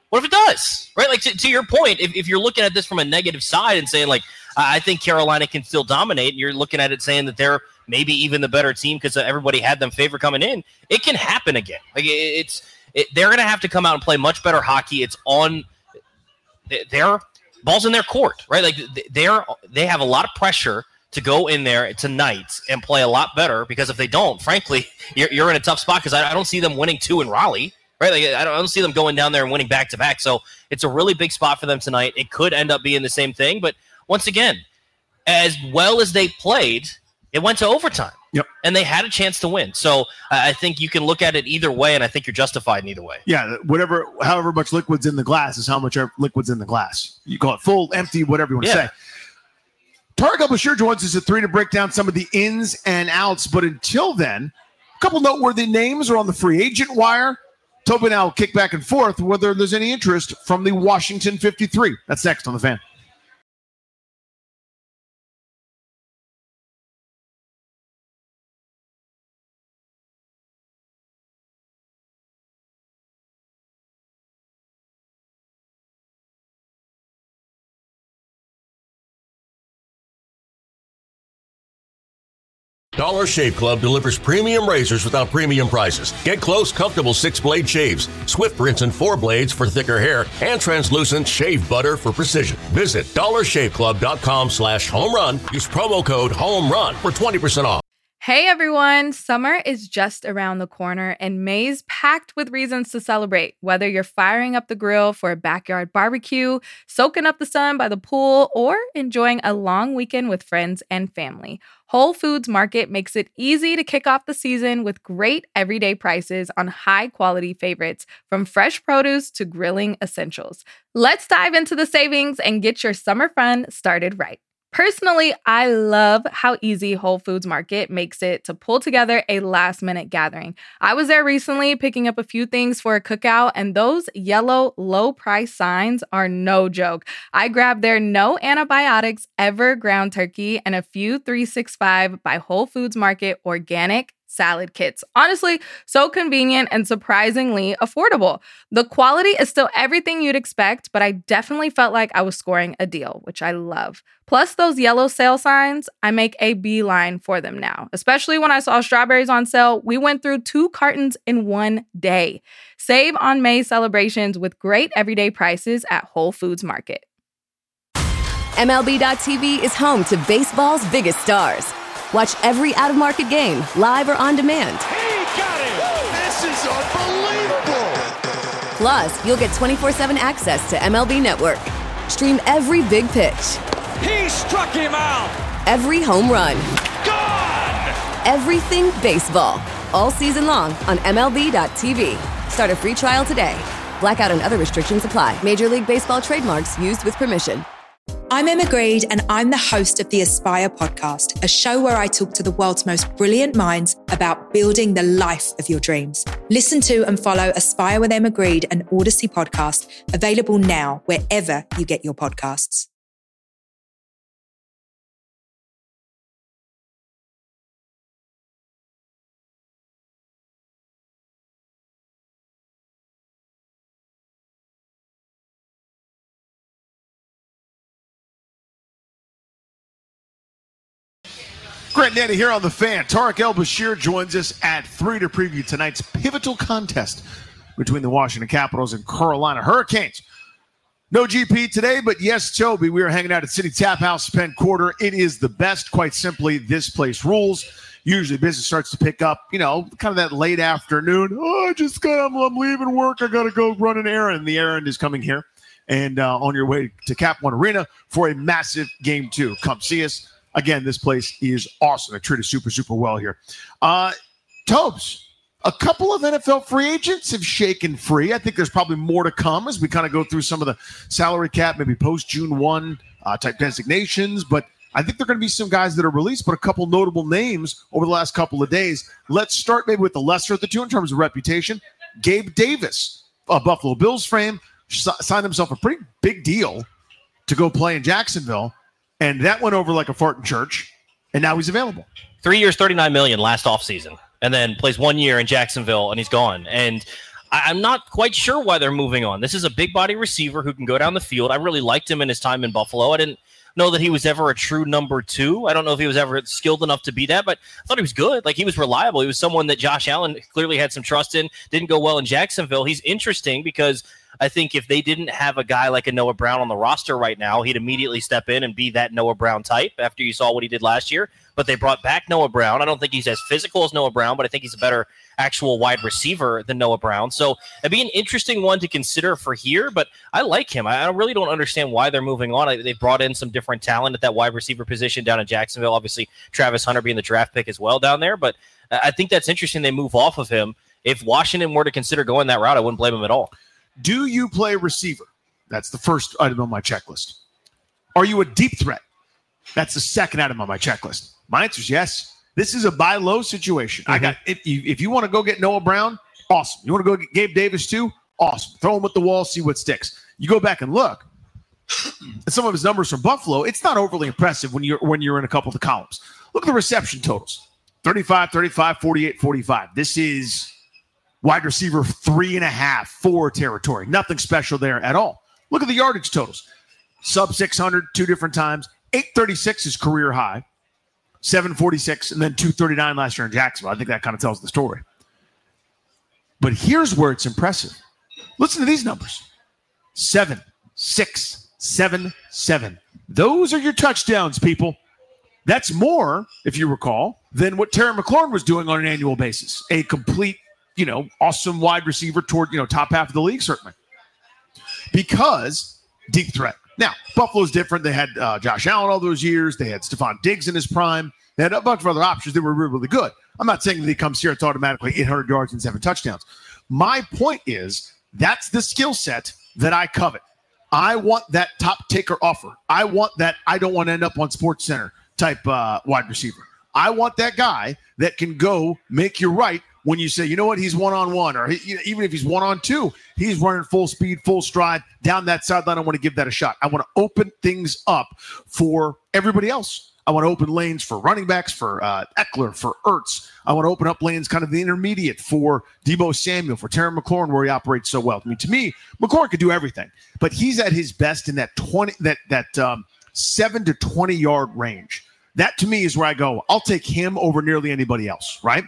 What if it does? Right? Like, to, to your point, if, if you're looking at this from a negative side and saying, like, I think Carolina can still dominate, and you're looking at it saying that they're maybe even the better team because everybody had them favored coming in, it can happen again. Like, it, it's it, they're going to have to come out and play much better hockey. It's on their ball's in their court, right? Like, they're they have a lot of pressure to go in there tonight and play a lot better, because if they don't, frankly, you're, you're in a tough spot, because I, I don't see them winning two in Raleigh, right? Like, I don't, I don't see them going down there and winning back-to-back. So it's a really big spot for them tonight. It could end up being the same thing, but once again, as well as they played, it went to overtime. Yep. And they had a chance to win. So uh, I think you can look at it either way, and I think you're justified in either way. Yeah, whatever, however much liquid's in the glass is how much liquid's in the glass. You call it full, empty, whatever you want to Yeah. say. Tarek El-Bashir joins us at three to break down some of the ins and outs. But until then, a couple noteworthy names are on the free agent wire. Toby and I will kick back and forth whether there's any interest from the Washington fifty-three. That's next on The Fan. Dollar Shave Club delivers premium razors without premium prices. Get close, comfortable six-blade shaves, swift rinse and four blades for thicker hair, and translucent shave butter for precision. Visit dollar shave club dot com slash home run. Use promo code HOMERUN for twenty percent off. Hey everyone, summer is just around the corner and May's packed with reasons to celebrate. Whether you're firing up the grill for a backyard barbecue, soaking up the sun by the pool, or enjoying a long weekend with friends and family, Whole Foods Market makes it easy to kick off the season with great everyday prices on high-quality favorites, from fresh produce to grilling essentials. Let's dive into the savings and get your summer fun started right. Personally, I love how easy Whole Foods Market makes it to pull together a last-minute gathering. I was there recently picking up a few things for a cookout, and those yellow low-price signs are no joke. I grabbed their no antibiotics ever ground turkey and a few three sixty-five by Whole Foods Market organic salad kits. Honestly, so convenient and surprisingly affordable. The quality is still everything you'd expect, but I definitely felt like I was scoring a deal, which I love. Plus those yellow sale signs, I make a beeline for them now. Especially when I saw strawberries on sale, we went through two cartons in one day. Save on May celebrations with great everyday prices at Whole Foods Market. M L B dot T V is home to baseball's biggest stars. Watch every out-of-market game, live or on demand. He got it! This is unbelievable! Plus, you'll get twenty-four seven access to M L B Network. Stream every big pitch. He struck him out! Every home run. Gone! Everything baseball. All season long on M L B dot T V. Start a free trial today. Blackout and other restrictions apply. Major League Baseball trademarks used with permission. I'm Emma Greed, and I'm the host of the Aspire podcast, a show where I talk to the world's most brilliant minds about building the life of your dreams. Listen to and follow Aspire with Emma Greed, an Odyssey podcast, available now wherever you get your podcasts. Grant Nanny here on The Fan. Tarek El-Bashir joins us at three to preview tonight's pivotal contest between the Washington Capitals and Carolina Hurricanes. No G P today, but yes, Toby, we are hanging out at City Tap House, Penn Quarter. It is the best. Quite simply, this place rules. Usually business starts to pick up, you know, kind of that late afternoon. Oh, I just got, I'm, I'm leaving work. I got to go run an errand. The errand is coming here. And uh, on your way to Cap One Arena for a massive game two. Come see us. Again, this place is awesome. They treat us super, super well here. Uh, Tobes, a couple of N F L free agents have shaken free. I think there's probably more to come as we kind of go through some of the salary cap, maybe post-June first uh, type designations. But I think there are going to be some guys that are released, but a couple notable names over the last couple of days. Let's start maybe with the lesser of the two in terms of reputation. Gabe Davis, a Buffalo Bills frame, signed himself a pretty big deal to go play in Jacksonville. And that went over like a fart in church, and now he's available. Three years, thirty-nine million dollars last offseason, and then plays one year in Jacksonville, and he's gone. And I- I'm not quite sure why they're moving on. This is a big body receiver who can go down the field. I really liked him in his time in Buffalo. I didn't know that he was ever a true number two. I don't know if he was ever skilled enough to be that, but I thought he was good. Like, he was reliable. He was someone that Josh Allen clearly had some trust in. Didn't go well in Jacksonville. He's interesting because I think if they didn't have a guy like a Noah Brown on the roster right now, he'd immediately step in and be that Noah Brown type after you saw what he did last year. But they brought back Noah Brown. I don't think he's as physical as Noah Brown, but I think he's a better actual wide receiver than Noah Brown. So it'd be an interesting one to consider for here, but I like him. I really don't understand why they're moving on. I, they've brought in some different talent at that wide receiver position down in Jacksonville. Obviously, Travis Hunter being the draft pick as well down there, but I think that's interesting they move off of him. If Washington were to consider going that route, I wouldn't blame him at all. Do you play receiver? That's the first item on my checklist. Are you a deep threat? That's the second item on my checklist. My answer is yes. This is a buy low situation. Mm-hmm. I got if you if you want to go get Noah Brown, awesome. You want to go get Gabe Davis too? Awesome. Throw him at the wall, see what sticks. You go back and look at some of his numbers from Buffalo. It's not overly impressive when you're when you're in a couple of the columns. Look at the reception totals. thirty-five, thirty-five, forty-eight, forty-five. This is wide receiver three and a half, four territory. Nothing special there at all. Look at the yardage totals. Sub six hundred two different times. eight thirty-six is career high. seven forty-six, and then two thirty-nine last year in Jacksonville. I think that kind of tells the story. But here's where it's impressive. Listen to these numbers. Seven, six, seven, seven. Those are your touchdowns, people. That's more, if you recall, than what Terry McLaurin was doing on an annual basis. A complete, you know, awesome wide receiver toward, you know, top half of the league, certainly. Because deep threat. Now, Buffalo's different. They had uh, Josh Allen all those years. They had Stephon Diggs in his prime. They had a bunch of other options that were really, really good. I'm not saying that he comes here, it's automatically eight hundred yards and seven touchdowns. My point is that's the skill set that I covet. I want that top taker offer. I want that I don't want to end up on SportsCenter type uh, wide receiver. I want that guy that can go make you right when you say, you know what, he's one-on-one, or he, even if he's one-on-two, he's running full speed, full stride down that sideline. I want to give that a shot. I want to open things up for everybody else. I want to open lanes for running backs, for uh, Eckler, for Ertz. I want to open up lanes kind of the intermediate for Deebo Samuel, for Terry McLaurin, where he operates so well. I mean, to me, McLaurin could do everything, but he's at his best in that twenty, that that um, seven to twenty yard range. That to me is where I go. I'll take him over nearly anybody else, right?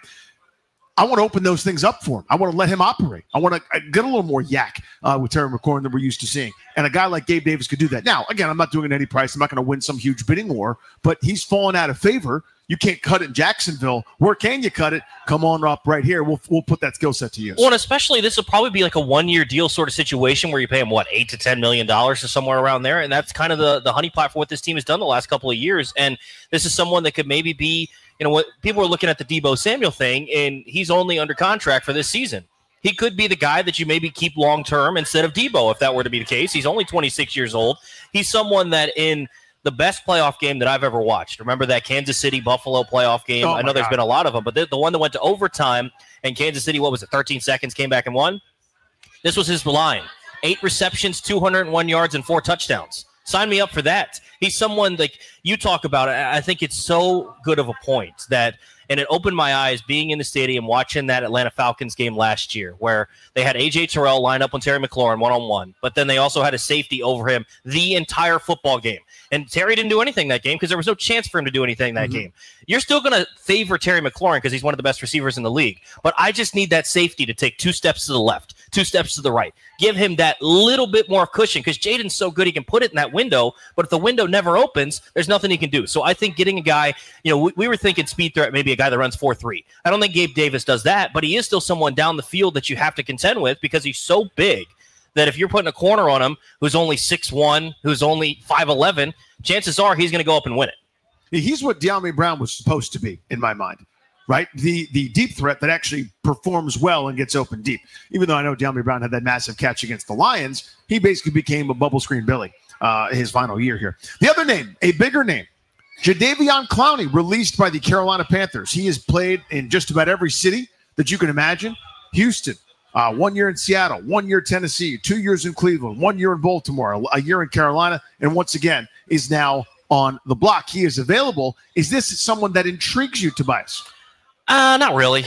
I want to open those things up for him. I want to let him operate. I want to get a little more yak uh, with Terry McLaurin than we're used to seeing. And a guy like Gabe Davis could do that. Now, again, I'm not doing it at any price. I'm not going to win some huge bidding war, but he's fallen out of favor. You can't cut it in Jacksonville. Where can you cut it? Come on up right here. We'll we'll put that skill set to use. Well, and especially this will probably be like a one-year deal sort of situation where you pay him, what, eight to ten million dollars or somewhere around there. And that's kind of the, the honeypot for what this team has done the last couple of years. And this is someone that could maybe be, you know, what people are looking at the Deebo Samuel thing, and he's only under contract for this season. He could be the guy that you maybe keep long-term instead of Deebo, if that were to be the case. He's only twenty-six years old. He's someone that in the best playoff game that I've ever watched. Remember that Kansas City-Buffalo playoff game? Oh I know there's God. been a lot of them, but the, the one that went to overtime and Kansas City, what was it, thirteen seconds, came back and won? This was his line. Eight receptions, two hundred one yards, and four touchdowns. Sign me up for that. He's someone like you talk about. I think it's so good of a point that, and it opened my eyes being in the stadium watching that Atlanta Falcons game last year where they had A J Terrell line up on Terry McLaurin one-on-one, but then they also had a safety over him the entire football game. And Terry didn't do anything that game because there was no chance for him to do anything that mm-hmm. game. You're still going to favor Terry McLaurin because he's one of the best receivers in the league, but I just need that safety to take two steps to the left, two steps to the right. Give him that little bit more cushion because Jaden's so good he can put it in that window, but if the window never opens, there's nothing he can do. So I think getting a guy, you know, we, we were thinking speed threat, maybe a guy that runs four three. I don't think Gabe Davis does that, but he is still someone down the field that you have to contend with because he's so big that if you're putting a corner on him who's only six one, who's only five eleven, chances are he's going to go up and win it. He's what De'Ami Brown was supposed to be, in my mind, right? The the deep threat that actually performs well and gets open deep. Even though I know De'Ami Brown had that massive catch against the Lions, he basically became a bubble screen Billy uh, his final year here. The other name, a bigger name, Jadeveon Clowney, released by the Carolina Panthers. He has played in just about every city that you can imagine. Houston, uh, one year in Seattle, one year Tennessee, two years in Cleveland, one year in Baltimore, a year in Carolina, and once again is now on the block. He is available. Is this someone that intrigues you, Tobias? Uh, not really.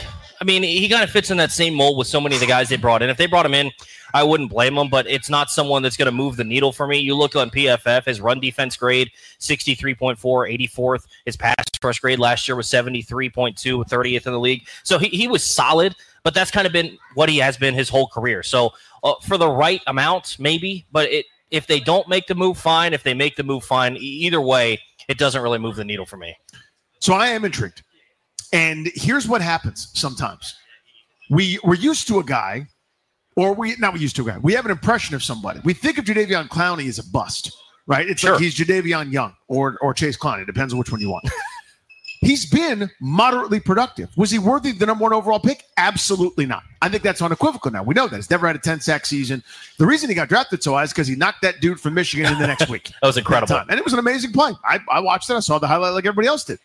I mean, he kind of fits in that same mold with so many of the guys they brought in. If they brought him in, I wouldn't blame him, but it's not someone that's going to move the needle for me. You look on P F F, his run defense grade, sixty-three point four, eighty-fourth. His pass rush grade last year was seventy-three point two, thirtieth in the league. So he, he was solid, but that's kind of been what he has been his whole career. So uh, for the right amount, maybe, but it, if they don't make the move, fine. If they make the move, fine. E- either way, it doesn't really move the needle for me. So I am intrigued. And here's what happens sometimes. We, we're used to a guy, or we not we used to a guy. We have an impression of somebody. We think of Jadeveon Clowney as a bust, right? It's Sure. like he's Jadeveon Young or, or Chase Clowney. It depends on which one you want. He's been moderately productive. Was he worthy of the number one overall pick? Absolutely not. I think that's unequivocal now. We know that. He's never had a ten-sack season. The reason he got drafted so high is because he knocked that dude from Michigan in the next week. That was incredible. That and it was an amazing play. I, I watched it. I saw the highlight like everybody else did.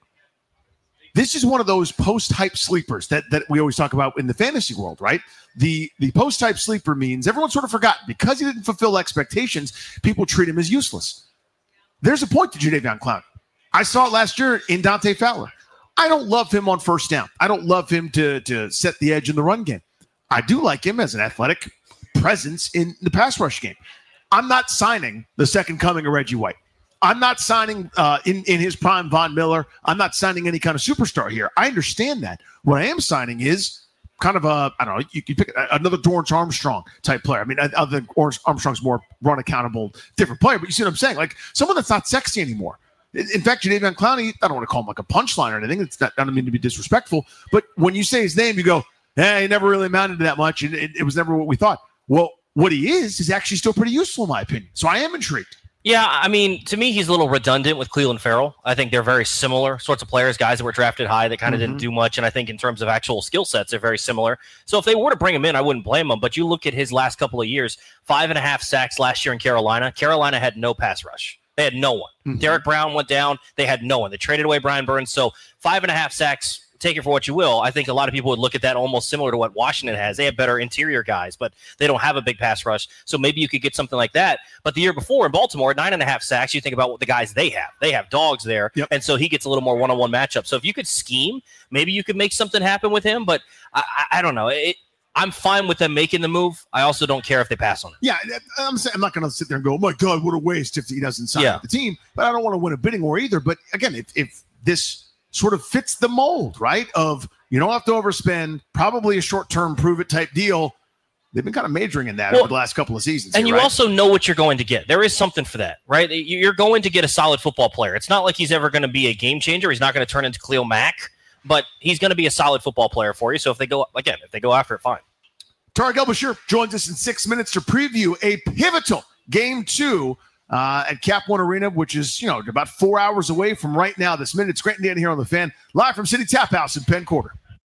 This is one of those post-hype sleepers that, that we always talk about in the fantasy world, right? The the post-hype sleeper means everyone sort of forgot. Because he didn't fulfill expectations, people treat him as useless. There's a point to Jadeveon Clowney. I saw it last year in Dante Fowler. I don't love him on first down. I don't love him to, to set the edge in the run game. I do like him as an athletic presence in the pass rush game. I'm not signing the second coming of Reggie White. I'm not signing uh, in, in his prime Von Miller. I'm not signing any kind of superstar here. I understand that. What I am signing is kind of a, I don't know, you could pick another Dorrance Armstrong type player. I mean, other than Armstrong's more run accountable, different player, but you see what I'm saying? Like someone that's not sexy anymore. In fact, Jadeveon Clowney, I don't want to call him like a punchline or anything. It's not, I don't mean to be disrespectful, but when you say his name, you go, hey, he never really amounted to that much. And it, it was never what we thought. Well, what he is, is actually still pretty useful in my opinion. So I am intrigued. Yeah, I mean, to me, he's a little redundant with Cleveland Farrell. I think they're very similar sorts of players, guys that were drafted high that kind of mm-hmm. didn't do much. And I think in terms of actual skill sets, they're very similar. So if they were to bring him in, I wouldn't blame him. But you look at his last couple of years, five and a half sacks last year in Carolina. Carolina had no pass rush. They had no one. Mm-hmm. Derek Brown went down. They had no one. They traded away Brian Burns. So five and a half sacks, take it for what you will. I think a lot of people would look at that almost similar to what Washington has. They have better interior guys, but they don't have a big pass rush. So maybe you could get something like that. But the year before in Baltimore, nine and a half sacks, you think about what the guys they have. They have dogs there. Yep. And so he gets a little more one-on-one matchup. So if you could scheme, maybe you could make something happen with him. But I, I, I don't know. It, I'm fine with them making the move. I also don't care if they pass on it. Yeah, I'm saying I'm not going to sit there and go, oh my God, what a waste if he doesn't sign yeah. with the team. But I don't want to win a bidding war either. But again, if, if this sort of fits the mold, right, of you don't have to overspend, probably a short-term prove-it type deal, they've been kind of majoring in that well, over the last couple of seasons. And here, you right? also know what you're going to get. There is something for that, right? You're going to get a solid football player. It's not like he's ever going to be a game changer. He's not going to turn into Khalil Mack, but he's going to be a solid football player for you. So if they go, again, if they go after it, fine. Tarek El-Bashir joins us in six minutes to preview a pivotal game two uh, at Cap One Arena, which is, you know, about four hours away from right now this minute. It's Grant and Dan here on The Fan, live from City Tap House in Penn Quarter.